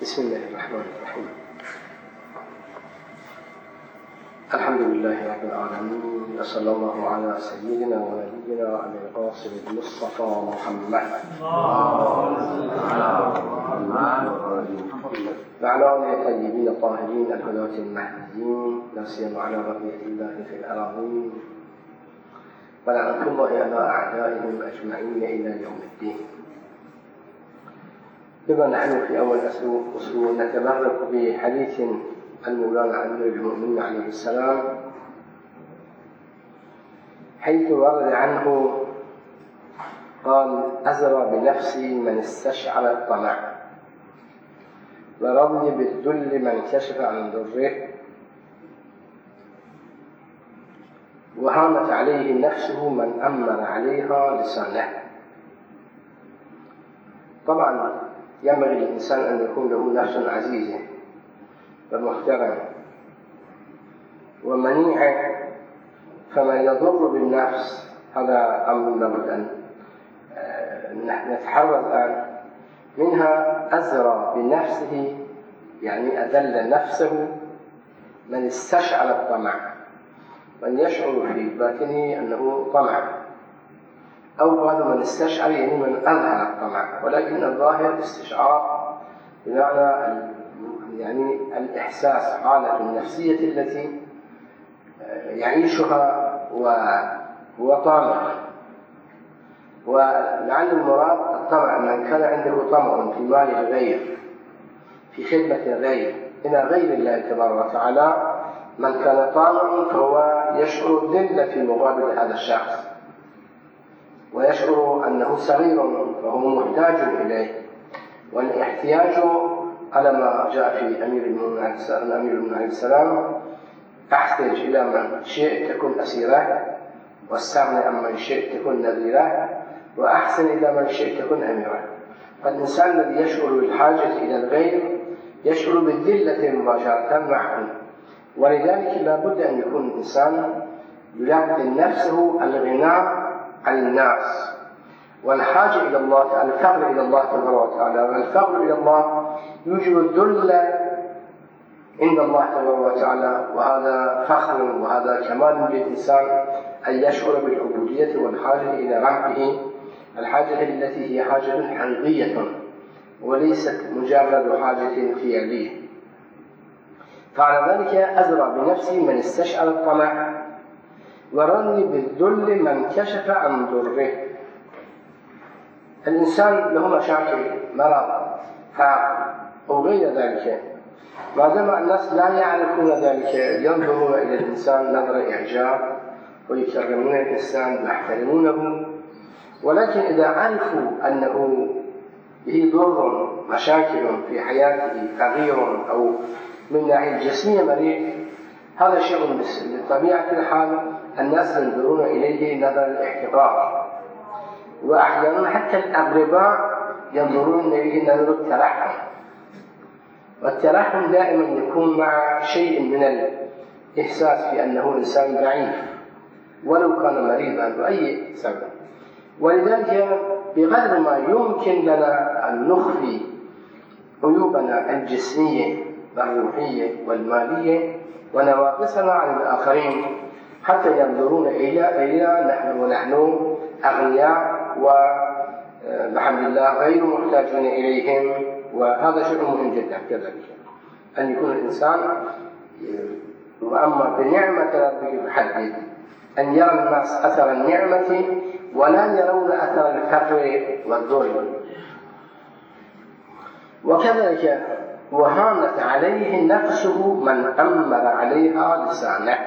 بسم الله الرحمن الرحيم. الحمد لله رب العالمين، وصلى الله على سيدنا ونبينا أبي القاسم المصطفى محمد وعلى آله الطيبين الطاهرين الهداة المهديين، لا سيما على بقية الله في الأراضين، ولعنة الله على أعدائهم أجمعين إلى يوم الدين. بما نحن في أول أسبوع نتبرك بحديث المولانا أمير المؤمنين عليه السلام، حيث ورد عنه قال: أزرى بنفسي من استشعر الطمع، ورضي بالذل من كشف عن ضره، وهانت عليه نفسه من أمر عليها لسانه. طبعا ينبغي للإنسان أن يكون له نفس عزيزة ومحترمة ومنيعة، فمن يضر بالنفس هذا أمر لابد أن نتحرز منها. أزرى بنفسه يعني أذل نفسه من استشعر الطمع، من يشعر في باطنه أنه طمع، أو قالوا من استشعر يعني من أظهر الطمع، ولكن الظاهر استشعار بمعنى يعني الإحساس، حالة النفسية التي يعيشها وطامع. ولعل المراد الطمع من كان عنده طمع في مال الغير، في خدمة الغير إلى غير الله تبارك وتعالى. من كان طامع فهو يشعر الذل في مقابل هذا الشخص، ويشعر أنه صغير فهو محتاج إليه، والاحتياج على ما جاء في أمير المؤمنين عليه السلام: أحتاج إلى من شئت تكون أسيره، واستغني عن من شئت تكون نذيره، وأحسن إلى من شئت تكون أميره. فالإنسان الذي يشعر بالحاجة إلى الغير يشعر بالذلة مباشرة معه، ولذلك لا بد أن يكون الإنسان يلقن نفسه الغناء عن الناس والحاجة إلى الله، الفقر إلى الله تبارك وتعالى. والفقر إلى الله يوجب الذل عند الله تبارك وتعالى، وهذا فخر وهذا كمال للإنسان أن يشعر بالعبودية والحاجة إلى ربه، الحاجة التي هي حاجة حقيقية وليست مجرد حاجة فعلية. فعلى ذلك أزرى بنفسي من استشعر الطمع، ورضي بالذل من كشف عن ضره. الإنسان له مشاكل، مرض، فقر أو غير ذلك، ما دام الناس لا يعرفون ذلك ينظرون إلى الإنسان نظر إعجاب ويكرمون الإنسان ويحترمونه. ولكن إذا عرفوا أنه به ضر، مشاكل في حياته، فقير أو من ناحية الجسمية مريض، هذا شيء بطبيعة الحال الناس ينظرون إليه نظر الاحتقار، وأحيانا حتى الأغرباء ينظرون إليه نظر الترحم. والترحم دائما يكون مع شيء من الإحساس بأنه إنسان ضعيف ولو كان مريضا بأي سبب. ولذلك بقدر ما يمكن لنا أن نخفي عيوبنا الجسمية والروحية والمالية ونواقصنا عن الآخرين حتى ينظرون إلى ونحن أغنياء والحمد لله غير محتاجون إليهم. وهذا شيء مهم جدا كذلك أن يكون الإنسان، وأما بنعمة ربك فحدث، أن يرى الناس أثر النعمة ولا يرون أثر الفقر والذل. وكذلك وهانت عليه نفسه من أمر عليها لسانه.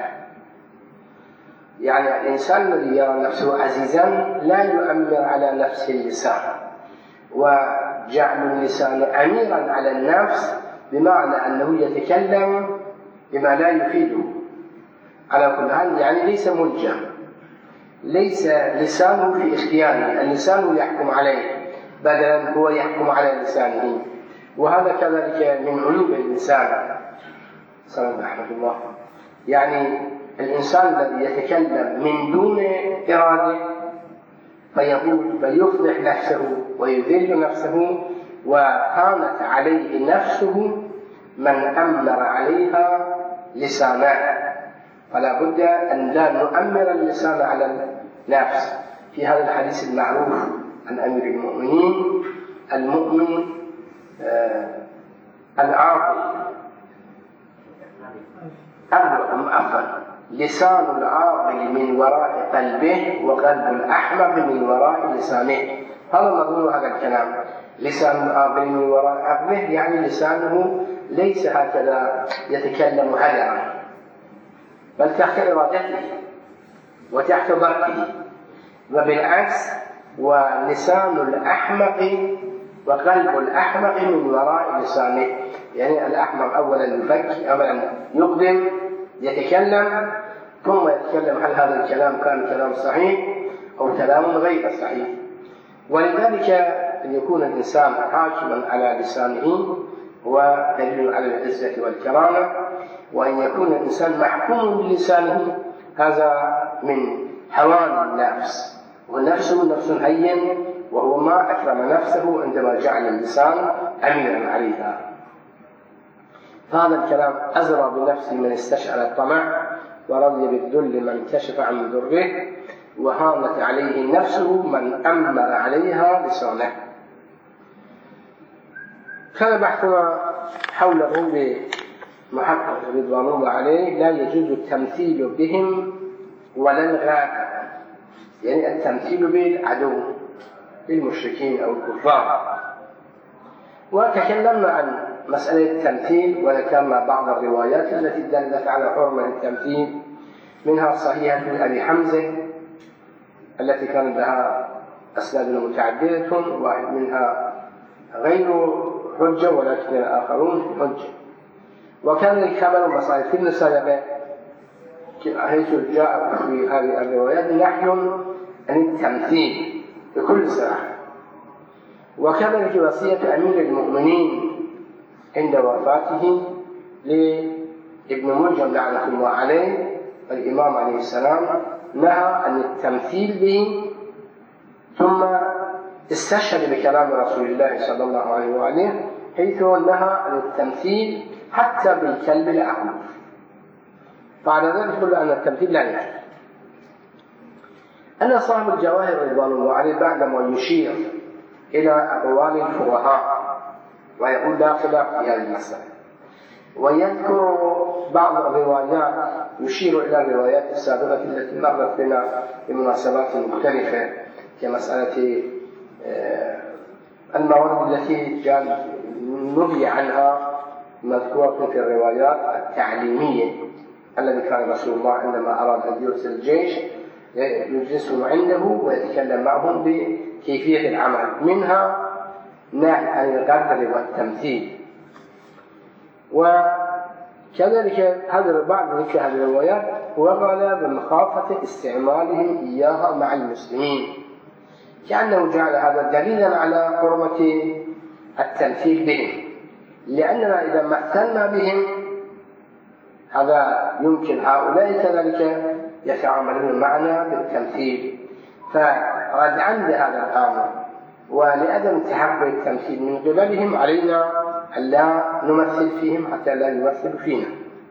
يعني الإنسان الذي يرى نفسه عزيزا لا يؤمر على نفسه اللسان، وجعل اللسان أميرا على النفس بمعنى أنه يتكلم بما لا يفيده. على كل حال يعني ليس ملجم، ليس لسانه في اختياره، اللسان يحكم عليه بدلا هو يحكم على لسانه. وهذا كذلك من عيوب الإنسان. سلام رحمة الله. يعني الإنسان الذي يتكلم من دون إرادة فيفضح نفسه ويذل نفسه، وهانت عليه نفسه من أمر عليها لسانه، فلا بد أن لا نؤمر اللسان على النفس. في هذا الحديث المعروف عن أمير المؤمنين: المؤمن العاقل لسان العاقل من وراء قلبه وقلب الأحمق من وراء لسانه. هذا مضمون هذا الكلام. لسان العاقل من وراء عقله يعني لسانه ليس هكذا يتكلم هدرا، بل تحت إرادته وتحت ضبطه، وبالعكس ولسان الأحمق وقلب الأحمق من وراء لسانه. يعني الأحمق أولا يفكر، أولا يقدم يتكلم، ثم يتكلم هل هذا الكلام كان كلام صحيح أو كلام غير صحيح. ولذلك أن يكون الإنسان حاكما على لسانه هو دليل على العزة والكرامة، وأن يكون الإنسان محكوم بلسانه هذا من هوان النفس، والنفس نفس هين، وهو ما أكرم نفسه عندما جعل اللسان أميرا عليها. هذا الكلام أزرى بنفسه من استشعر الطمع، ورضي بالذل من كشف عن ضره، وهانت عليه نفسه من أمر عليها لسانه. كان بحثنا حوله بمحقق رضوان الله عليه: لا يجوز التمثيل بهم ولا الغابة، يعني التمثيل بالعدو بالمشركين أو الكفار. وتكلمنا عن مسألة التمثيل، وذكرنا بعض الروايات التي دلت على حرمة التمثيل، منها صحيحة أبي حمزة التي كان لها أسناد متعددة، واحد منها غير حجة ولكن الآخرون حجة. وكان الكمال مصائب في المسابقة حيث جاء في هذه الروايات نحي عن التمثيل بكل صراحة. وكذلك وصية أمير المؤمنين عند وفاته لابن ملجم لعنة الله عليه الإمام عليه السلام، نهى عن التمثيل به، ثم استشهد بكلام رسول الله صلى الله عليه وآله حيث نهى عن التمثيل حتى بالكلب الأحمر. بعد ذلك يقول أن التمثيل لا يجوز. أن صاحب الجواهر رضوان الله عليه بعدما يشير إلى أقوال الفقهاء ويقول لا خلاف في هذه المسألة، ويذكر بعض الروايات يشير إلى الروايات السابقة التي مرت بنا بمناسبات مختلفة، كمسألة الموارد التي نهي عنها مذكورة في الروايات التعليمية، الذي كان رسول الله عندما أراد أن يرسل الجيش يجلسهم عنده ويتكلم معهم بكيفية العمل، منها نهي عن الغدر والتمثيل. وكذلك هذا بعض ذكر هذه الروايات وقال بمخافة استعمالهم إياها مع المسلمين، كأنه جعل هذا دليلا على حرمة التمثيل بهم، لأننا إذا مثلنا بهم هذا يمكن هؤلاء كذلك يتعاملون معنا بالتمثيل، فردعا لهذا الأمر ولعدم تحقق التمثيل من قبلهم علينا ألا نمثل فيهم حتى لا يمثلوا فينا.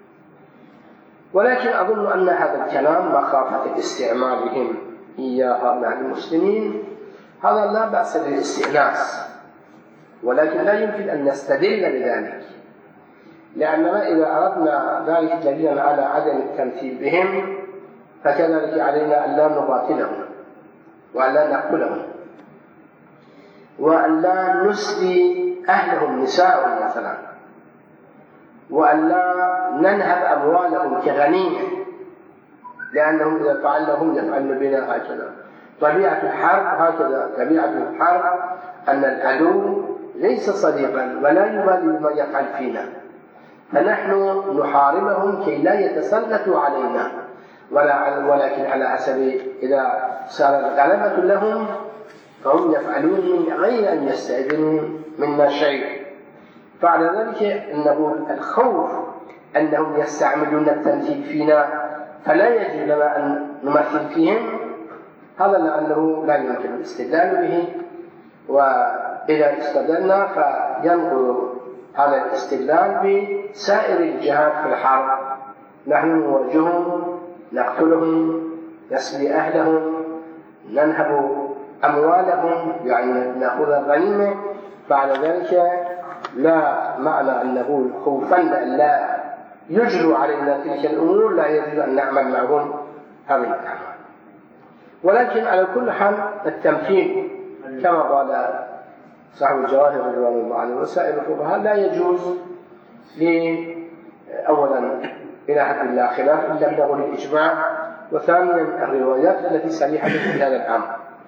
ولكن أظن أن هذا الكلام مخافة استعمالهم إياها مع المسلمين هذا لا بأس بالاستئناس، ولكن لا يمكن أن نستدل بذلك، لأننا إذا أردنا ذلك دليلا على عدم التمثيل بهم فكذلك علينا أن لا نقاتلهم وأن لا نقتلهم وأن لا نسلي أهلهم نساءهم مثلا، وأن لا ننهب أموالهم كغنيمة، لأنهم إذا فعلهم يفعلون بنا هكذا. طبيعة الحرب هكذا، طبيعة الحرب أن العدو ليس صديقا ولا يبالي بما يفعل فينا، فنحن نحاربهم كي لا يتسلطوا علينا، ولكن على حسب إذا صارت غلبة لهم فهم يفعلون من غير أن يستأذنوا منا شيء. فعلى ذلك أنه الخوف أنهم يستعملون التمثيل فينا فلا يجب لنا أن نمثل فيهم، هذا لأنه لا يمكن الاستدلال به، فإذا استدلنا فينقض هذا الاستدلال بسائر الجهات في الحرب. نحن نواجههم، نقتلهم، نسبي أهلهم، ننهب أموالهم، يعني نأخذ الغنيمة. فعلى ذلك لا معنى أن نقول خوفا أن لا يجروا علينا تلك الأمور لا يجوز أن نعمل معهم هذه الأعمال. ولكن على كل حال التمثيل كما قال صاحب الجواهر رضوان الله عنه وسائر الفقهاء لا يجوز أولا إلى حد لا خلاف إلا بلغ الإجماع، وثانيا الروايات التي صريحة في هذا الأمر.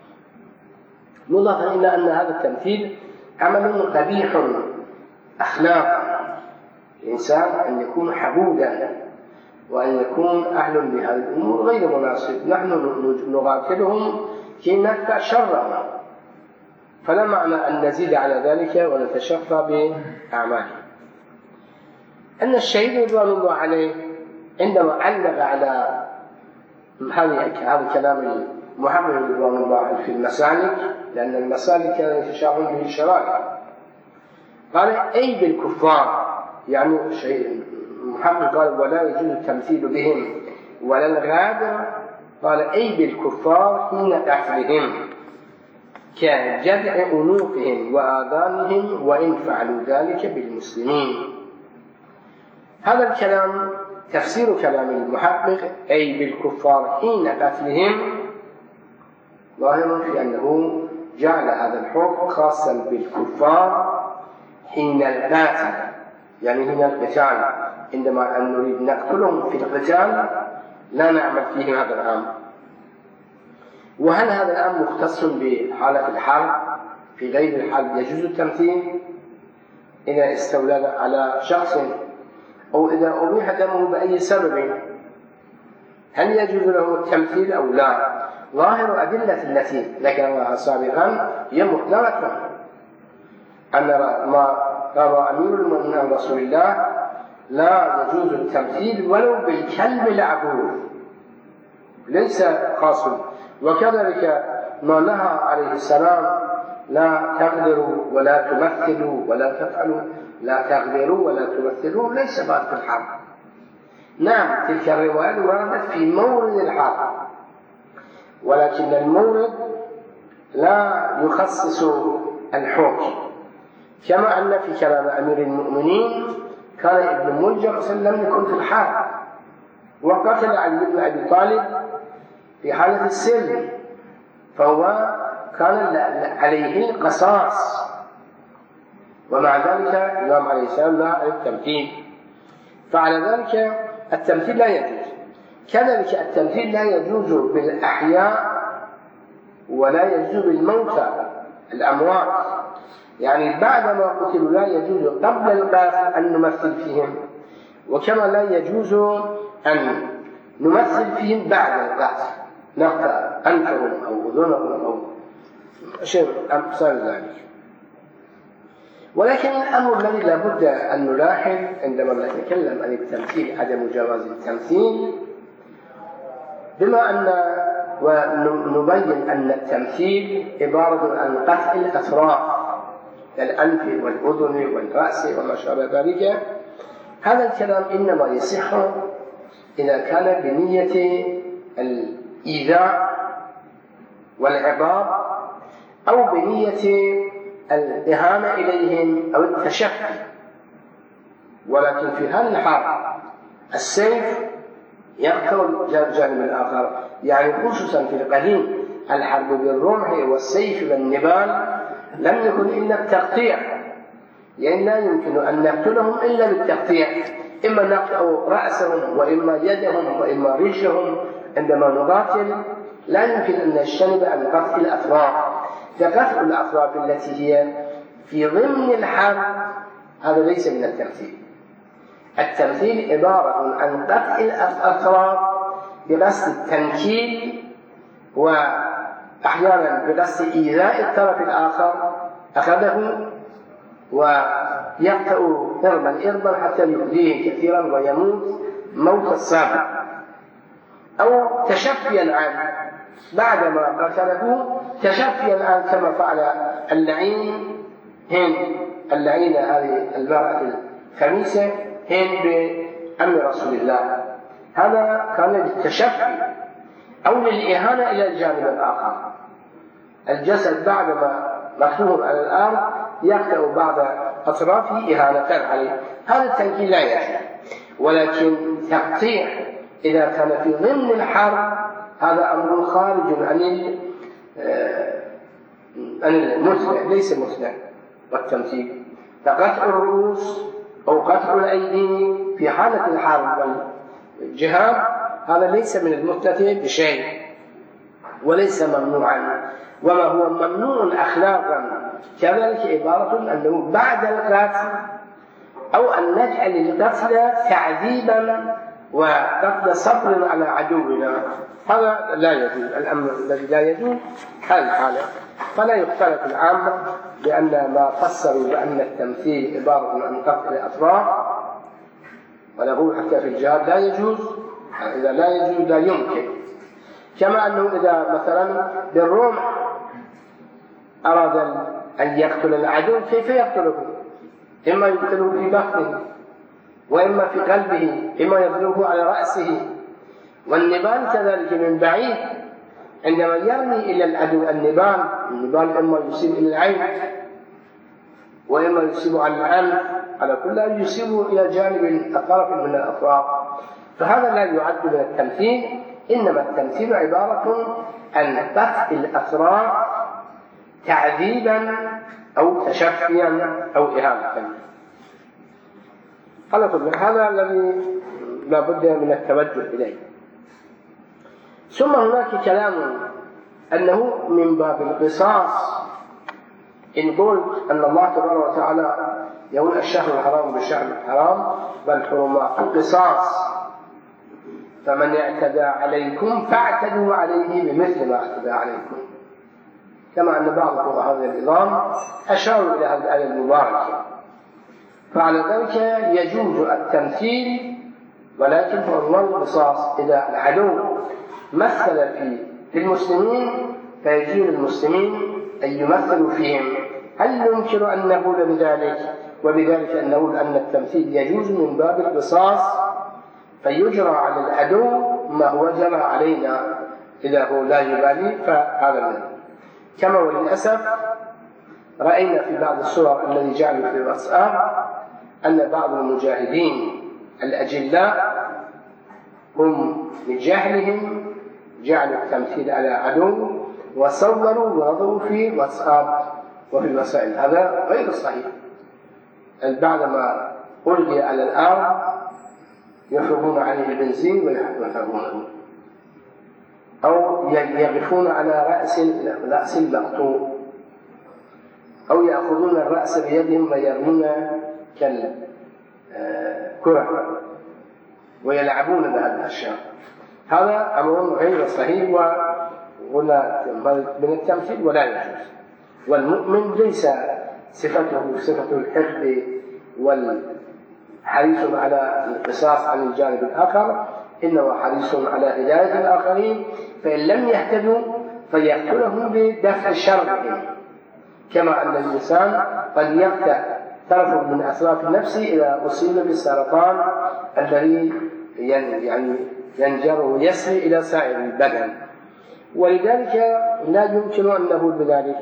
مضافا إلى أن هذا التمثيل عمل قبيح أخلاقا، الإنسان أن يكون حبودا وأن يكون أهل لهذه الأمور غير مناسب. نحن نقاتلهم كي ندفع شرهم، فلا معنى أن نزيد على ذلك ونتشفى بأعماله. أن الشهيد رضوان الله عليه عندما علق على هذا كلام محمد رضوان الله عليه في المسالك، لأن المسالك كان يتشابه به الشرائع، قال أي بالكفار، يعني محمد قال ولا يجوز التمثيل بهم ولا الغادر، قال أي بالكفار حين قتلهم كجذع أنوفهم وآذانهم وإن فعلوا ذلك بالمسلمين. هذا الكلام تفسير كلام المحقق أي بالكفار حين قتلهم ظاهر في أنه جعل هذا الحكم خاصا بالكفار حين القتل، يعني حين القتال، عندما أن نريد نقتلهم في القتال لا نعمل فيهم هذا الأمر. وهل هذا الأمر مختص بحالة الحرب؟ في غير الحرب يجوز التمثيل إذا استولى على شخص أو إذا أبيح دمه بأي سبب، هل يجوز له التمثيل أو لا؟ ظاهر أدلة التي ذكرناها سابقا هي مطلقة، أن ما قال أمير المؤمنين عن رسول الله لا يجوز التمثيل ولو بالكلب العقور، ليس خاص. وكذلك ما نهى عليه السلام لا تغدروا ولا تمثلوا ولا تفعلوا، لا تغدروا ولا تمثلوا ليس بعد في الحرب. نعم تلك الروايات وردت في مورد الحرب، ولكن المورد لا يخصص الحكم، كما أن في كلام أمير المؤمنين كان ابن ملجم لم يكن في الحرب وقتل علي بن أبي طالب في حالة السلم، فهو كان عليه القصاص، ومع ذلك الإمام عليه السلام لا عليه التمثيل. فعلى ذلك التمثيل لا يجوز. كذلك التمثيل لا يجوز بالأحياء ولا يجوز بالموتى الأموات، يعني بعدما قتلوا لا يجوز قبل القتل أن نمثل فيهم، وكما لا يجوز أن نمثل فيهم بعد القتل، نقطع أنفهم أو أذنهم أو شيء أمثال ذلك. ولكن الأمر الذي لابد أن نلاحظ عندما نتكلم عن التمثيل عدم جواز التمثيل، بما أن ونبين أن التمثيل عبارة عن قطع الأطراف كالأنف والأذن والرأس وما شابه ذلك، هذا الكلام إنما يصح إذا كان بنية الإيذاء والعقاب أو بنية الإهانة إليهم أو التشفي. ولكن في هذه الحرب السيف يقتل الجانب الآخر، يعني خصوصا في القديم الحرب بالرمح والسيف والنبال لم يكن إلا التقطيع، يعني لا يمكن أن نقتلهم إلا بالتقطيع، إما نقطع رأسهم وإما يدهم وإما رجلهم. عندما نقاتل لا يمكن أن نجتنب عن قطع الأطراف، فقطع الأطراف التي هي في ضمن الحرب هذا ليس من التمثيل. التمثيل عبارة عن قطع الأطراف بقصد التنكيل، وأحيانا بقصد إيذاء الطرف الآخر أخذه ويقطع إربا حتى يؤذيه كثيرا ويموت موت السابق، أو تشفيا عنه بعدما قتله، تشفيا عنه كما فعل اللعين هند اللعينة هذه المرأة الخميسة هند بأم رسول الله، هذا كان للتشفي أو للإهانة إلى الجانب الآخر. الجسد بعدما مكتوب على الأرض يقطع بعض أطرافه إهانة عليه، هذا التنكيل لا يجوز. ولكن تقطيع إذا كان في ضمن الحرب هذا أمر خارج عن المثلى، ليس مثلى. والتمثيل فقطع الرؤوس أو قطع الأيدي في حالة الحرب والجهاد هذا ليس من المثلى بشيء وليس ممنوعا. وما هو ممنوع أخلاقا كذلك عبارة أنه بعد القتل أو أن نجعل القتل تعذيبا وقتل صبر على عدونا، هذا لا يجوز. الأمر الذي لا يجوز هذه الحالة. فلا يختلف العامة بأن ما فسروا بأن التمثيل عبارة عن قتل الأطراف، ونقول حتى في الجهاد لا يجوز. إذا لا يجوز لا يمكن. كما أنه إذا مثلا بالرمح أراد أن يقتل العدو كيف يقتله؟ إما يقتله في بطنه وإما في قلبه، إما يضربه على رأسه. والنبال كذلك من بعيد عندما يرمي إلى العدو النبال إما يصيب إلى العين وإما يصيب على الأنف، على كل يصيب إلى جانب طرف من الأطراف. فهذا لا يعد من التمثيل، إنما التمثيل عبارة عن قطع الأطراف تعذيبا أو تشفيا أو إهانة. على كل هذا الذي لا بد من التوجه إليه. ثم هناك كلام أنه من باب القصاص. إن قلت أن الله تبارك وتعالى يقول الشهر الحرام بالشهر الحرام بل حرمات القصاص، فمن اعتدى عليكم فاعتدوا عليه بمثل ما اعتدى عليكم، كما أن بعض فقهاء هذا النظام أشاروا إلى هذه الآية المباركة. فعلى ذلك يجوز التمثيل، ولكن هو القصاص. إذا العدو مثل في المسلمين فيجوز للمسلمين أن يمثلوا فيهم. هل يمكن أن نقول بذلك وبذلك أن نقول أن التمثيل يجوز من باب القصاص فيجرى على العدو ما هو جرى علينا إذا هو لا يبالي؟ فهذا منه. كما وللأسف رأينا في بعض الصور الذي جعلوا في الواتساب أن بعض المجاهدين الأجلاء هم من جهلهم جعلوا التمثيل على عدو وصوروا ووضعوا في واتساب وفي الوسائل. هذا غير صحيح. بعدما ألقي على الأرض يفرغون عليه البنزين ويحرقونه، أو يقفون على رأس المقطوع، أو يأخذون الرأس بيدهم ويرمون كالكرة ويلعبون بهذه الأشياء. هذا أمر غير صحيح ولا من التمثيل ولا يجوز. والمؤمن ليس صفته صفة الحفظ والحريص على القصاص عن الجانب الآخر، إنه حريص على هداية الآخرين، فإن لم يهتدوا فيقتلهم بدفع شرهم. كما أن الإنسان قد يقطع طرف من أطراف النفس إذا أصيب بالسرطان الذي ينجر ويسري إلى سائر البدن، ولذلك لا يمكن أن نقول بذلك.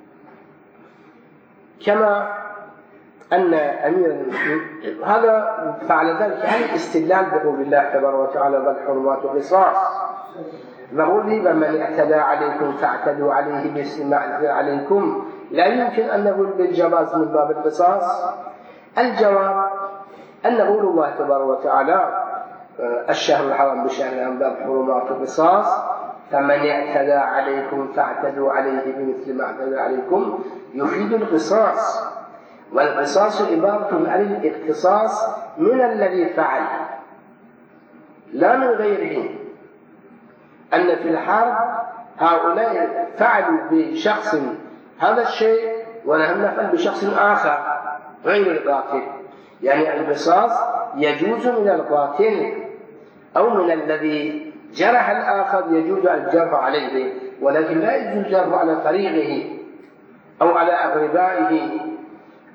كما أن أمير المسلمين هذا فعل ذلك عن الاستدلال بقول الله تبارك وتعالى بل حرمات القصاص، نقول من اعتدى عليكم فاعتدوا عليه بمثل ما اعتدى عليكم. لا يمكن أن نقول بالجواز من باب القصاص. الجواب أن نقول الله تبارك وتعالى الشهر الحرام بشهر باب حرمات القصاص، فمن اعتدى عليكم فاعتدوا عليه بمثل ما اعتدى عليكم يفيد القصاص. والقصاص عبارة عن الاقتصاص من الذي فعل لا من غيره. أن في الحرب هؤلاء فعلوا بشخص هذا الشيء ونحن نفعل بشخص آخر غير القاتل، يعني القصاص يجوز من القاتل أو من الذي جرح الآخر، يجوز الجرح عليه، ولكن لا يجوز الجرح على فريقه أو على أقربائه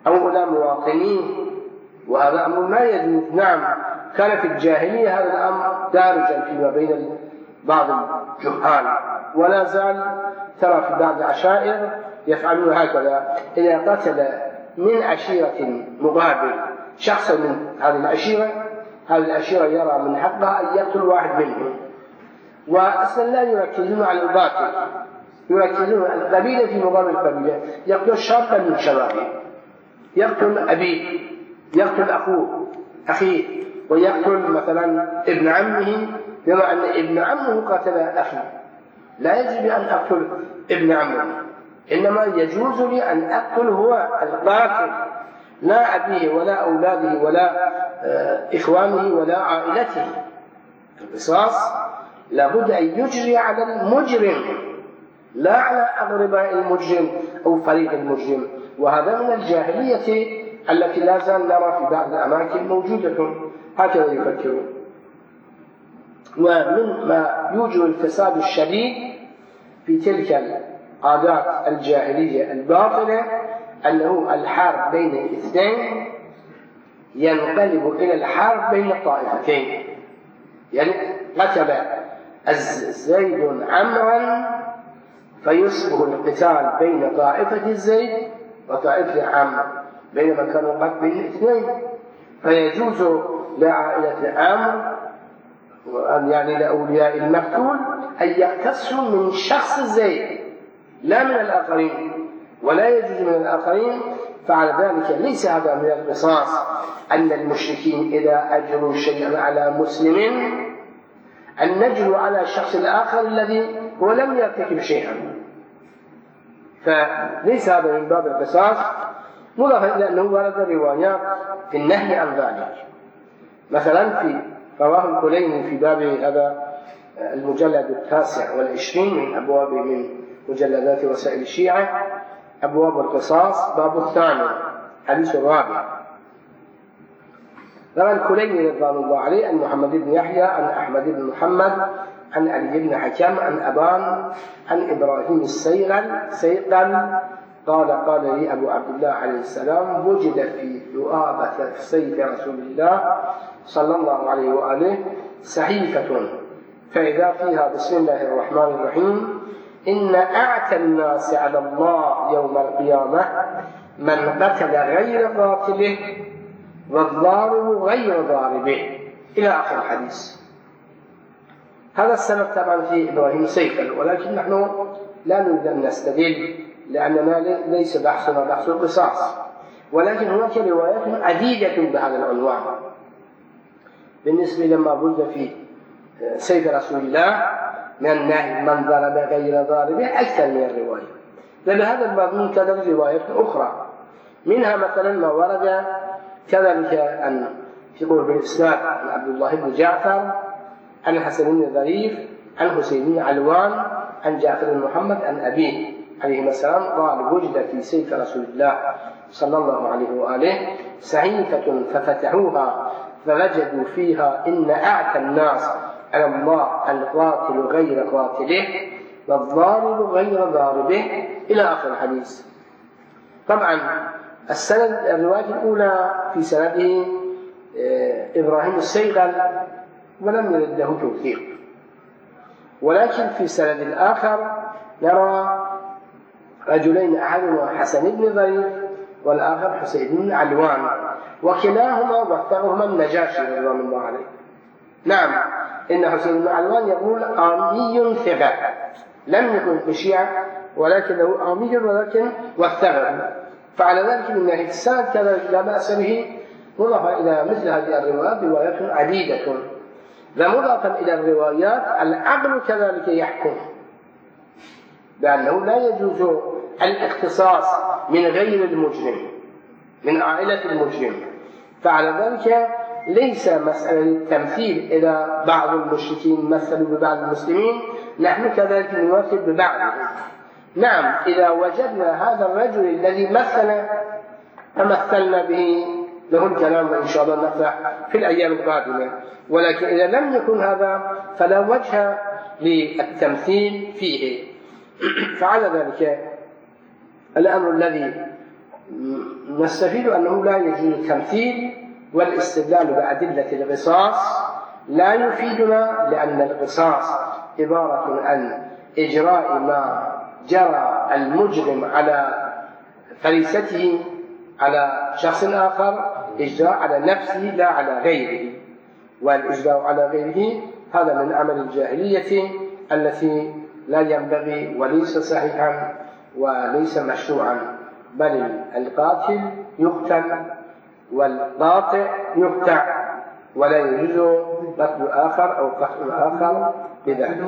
أو إلى مواطنيه، وهذا أمر لا يجوز. نعم، كان في الجاهلية هذا الأمر دارجا فيما بين بعض الجهال، ولا زال ترى في بعض العشائر يفعلون هكذا. إذا قتل من عشيرة مقابل شخصا من هذه العشيرة يرى من حقها أن يقتل واحد منهم، وأصلا لا يركزون على الباطل، يركزون على القبيلة في مقابل القبيلة. يقتل شابا من شبابه، يقتل أبيه، يقتل أخيه، ويقتل مثلا ابن عمه، بما أن ابن عمه قتل أخيه. لا يجب أن أقتل ابن عمه، إنما يجوز لي أن أقتل هو القاتل، لا أبيه ولا أولاده ولا إخوانه ولا عائلته. القصاص لابد أن يجري على المجرم، لا على أغرباء المجرم أو فريق المجرم. وهذا من الجاهلية التي لا زال نرى في بعض الأماكن موجودة، هكذا يفكرون. ومن ما يوجد الفساد الشديد في تلك العادات الجاهلية الباطلة أنه الحرب بين الاثنين ينقلب إلى الحرب بين الطائفتين. يعني قتل زيد عمرا فيصبح القتال بين طائفة زيد وطائفة عمرو، بينما كانوا قتل بين الاثنين. فيجوز لعائلة عمرو يعني لأولياء المقتول أن يقتصوا من شخص زيد لا من الآخرين، ولا يجوز من الآخرين. فعلى ذلك ليس هذا من القصاص أن المشركين إذا أجروا شيئا على مسلم أن نجروا على الشخص الآخر الذي هو لم يرتكب شيئا، فليس هذا من باب القصاص، مضافا إلى أنه ورد روايات في النهي عن ذلك. مثلا في رواه الكليني في باب هذا المجلد 29 من أبواب من مجلدات وسائل الشيعة، أبواب القصاص، باب 8 حديث الرابع. روى الكليني رضوان الله عليه عن محمد بن يحيى عن أحمد بن محمد عن علي بن حكم عن أبان عن إبراهيم السيقل قال لي أبو عبد الله عليه السلام: وجد في ذؤابة سيف رسول الله صلى الله عليه وآله صحيفة فإذا فيها بسم الله الرحمن الرحيم: إن أعتى الناس على الله يوم القيامة من قتل غير قاتله والضارب غير ضاربه، إلى آخر الحديث. هذا السبب طبعا في إبراهيم السيقل، ولكن نحن لا نريد أن نستدل لأننا ليس بحثنا بحث القصاص، ولكن هناك روايات عديدة بهذا العنوان بالنسبة لما ورد في سيف رسول الله من النهي من ضرب غير ضاربه أكثر من الرواية. لهذا المضمون كذلك روايات أخرى، منها مثلا ما ورد كذلك أن يقول بالإسناد عن عبد الله بن جعفر عن حسن بن ظريف عن حسين بن علوان عن جعفر بن محمد عن أبيه عليه السلام قال: وجد في سيف رسول الله صلى الله عليه وآله صحيفة ففتحوها فوجدوا فيها: إن أعتى الناس على الله القاتل غير قاتله والضارب غير ضاربه، إلى آخر الحديث. طبعا السند الرواية الأولى في سنده إبراهيم السيقل ولم يرد له توثيق، ولكن في السند الآخر نرى رجلين، أحدهما حسن بن ظريف والآخر حسين بن علوان، وكلاهما وثقهما النجاشي رضوان الله عليه. نعم، إن حسين بن علوان يقول آمي ثقة، لم يكن في الشيعة ولكنه آمي ولكن وثقه. فعلى ذلك من ناحية السند كذلك لا بأس به، مضافا إلى مثل هذه الروايات روايات عديدة. ومضافا إلى الروايات العقل كذلك يحكم بأنه لا يجوز الاختصاص من غير المجرم من عائلة المجرم. فعلى ذلك ليس مسألة تمثيل إذا بعض المشركين مثلوا ببعض المسلمين نحن كذلك نمثل ببعضهم. نعم، إذا وجدنا هذا الرجل الذي مثل فمثلنا به له الكلام وإن شاء الله نفتح في الأيام القادمة، ولكن إذا لم يكن هذا فلا وجه للتمثيل فيه. فعلى ذلك الأمر الذي نستفيد أنه لا يجوز التمثيل والاستدلال بأدلة القصاص لا يفيدنا، لأن القصاص عبارة عن إجراء ما جرى المجرم على فريسته على شخص آخر إجراء على نفسه لا على غيره، والإجراء على غيره هذا من عمل الجاهلية التي لا ينبغي وليس صحيحا وليس مشروعا، بل القاتل يقتل والقاطع يقطع، ولا يجوز قتل آخر أو قتل آخر بذلك.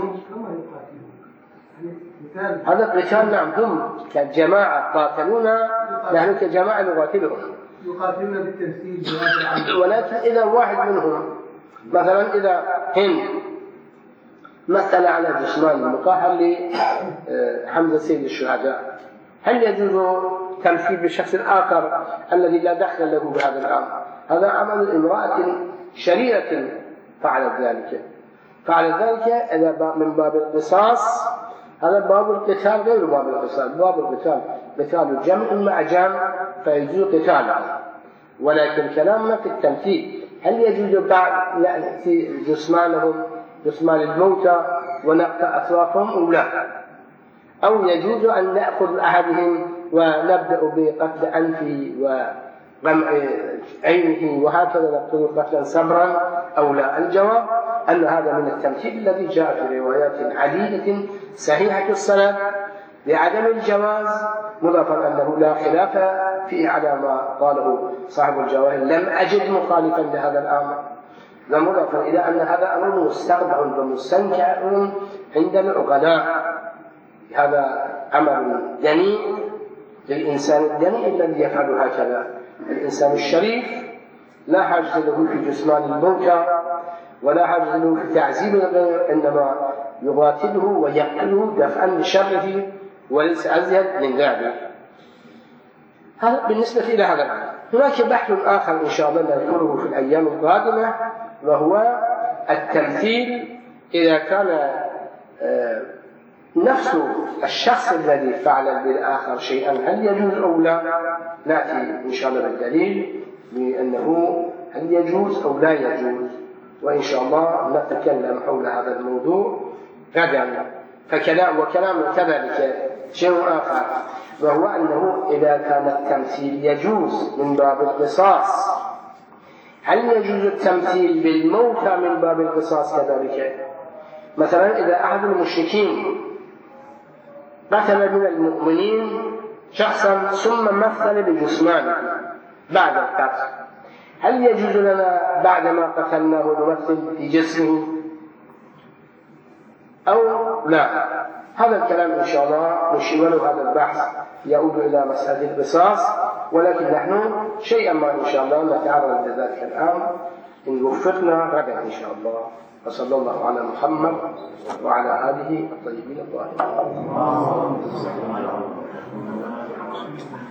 هذا القتال نعم، هم كجماعة قاتلونا، نحن كجماعة نقاتلهم، يقاتلون بالتمثيل، ولكن إذا واحد منهم مثلا إذا هند مثل على جسمان المقاهر لحمزة سيد الشهداء، هل يجوز تمثيل بشخص آخر الذي لا دخل له بهذا الأمر؟ هذا عمل امرأة شريرة فعلت ذلك إذا من باب القصاص. هذا باب القتال غير باب القصاص. باب القتال قتال جمع مع جمع فيجوز قتاله، ولكن كلامنا في التمثيل هل يجوز بعد نأتي جثمان الموتى ونقطع أطرافهم أو لا، أو يجوز أن نأخذ أحدهم ونبدأ بقتل أنفه وقمع عينه وهكذا نقتل قتلا صبرا أو لا؟ الجواب أن هذا من التمثيل الذي جاء في روايات عديدة صحيحة السند بعدم الجواز، مضافا أنه لا خلاف فيه على ما قاله صاحب الجواهر، لم أجد مخالفا لهذا الأمر، ومضافا إلى أن هذا أمر مستقبح ومستنكر عند العقلاء. هذا أمر دنيء للإنسان الدنيء الذي يفعل هكذا. الإنسان الشريف لا حاجة له في جثمان الموتى ولا حاجة له في تعذيب الغير، إنما يقاتله ويقتله دفعا لشره وليس أزيد من ذلك. هذا بالنسبة إلى هذا الأمر. هناك بحث آخر إن شاء الله نذكره في الأيام القادمة، وهو التمثيل إذا كان نفس الشخص الذي فعل بالآخر شيئا هل يجوز أو لا. نأتي إن شاء الله بالدليل بأنه هل يجوز أو لا يجوز، وإن شاء الله نتكلم حول هذا الموضوع غدا. وكلام كذلك شيء آخر، وهو أنه إذا كان التمثيل يجوز من باب القصاص، هل يجوز التمثيل بالموتى من باب القصاص كذلك؟ مثلا إذا أحد المشركين قتل من المؤمنين شخصا ثم مثل بجثمانه بعد القتل، هل يجوز لنا بعدما قتلناه نمثل بجسمه أو لا؟ هذا الكلام إن شاء الله نشمله، هذا البحث يعود إلى مسألة القصاص، ولكن نحن شيئا ما إن شاء الله نتعرض لذلك الأمر إن وفقنا غدا إن شاء الله. وصلى الله على محمد وعلى آله الطيبين الطاهرين.